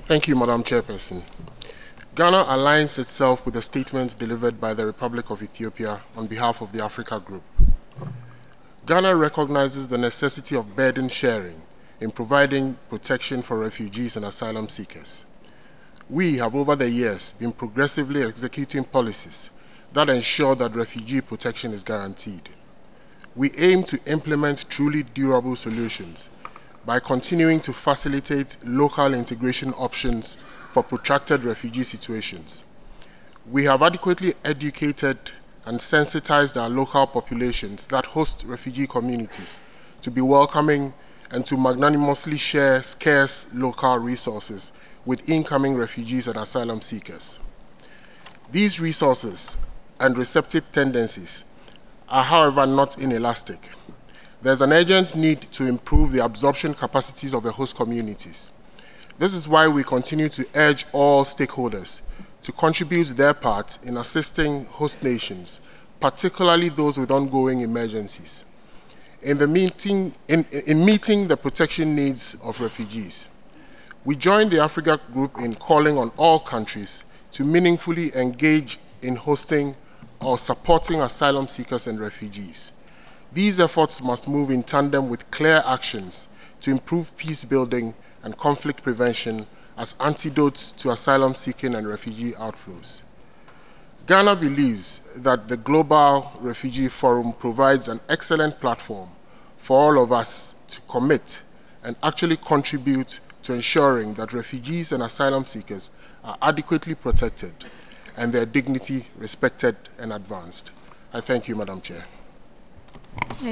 Thank you, Madam Chairperson. Ghana aligns itself with the statement delivered by the Republic of Ethiopia on behalf of the Africa Group. Ghana recognizes the necessity of burden sharing in providing protection for refugees and asylum seekers. We have over the years been progressively executing policies that ensure that refugee protection is guaranteed. We aim to implement truly durable solutions by continuing to facilitate local integration options for protracted refugee situations. We have adequately educated and sensitized our local populations that host refugee communities to be welcoming and to magnanimously share scarce local resources with incoming refugees and asylum seekers. These resources and receptive tendencies are, however, not inelastic. There's an urgent need to improve the absorption capacities of the host communities. This is why we continue to urge all stakeholders to contribute their part in assisting host nations, particularly those with ongoing emergencies, in meeting the protection needs of refugees. We join the Africa Group in calling on all countries to meaningfully engage in hosting or supporting asylum seekers and refugees. These efforts must move in tandem with clear actions to improve peace building and conflict prevention as antidotes to asylum seeking and refugee outflows. Ghana believes that the Global Refugee Forum provides an excellent platform for all of us to commit and actually contribute to ensuring that refugees and asylum seekers are adequately protected and their dignity respected and advanced. I thank you, Madam Chair.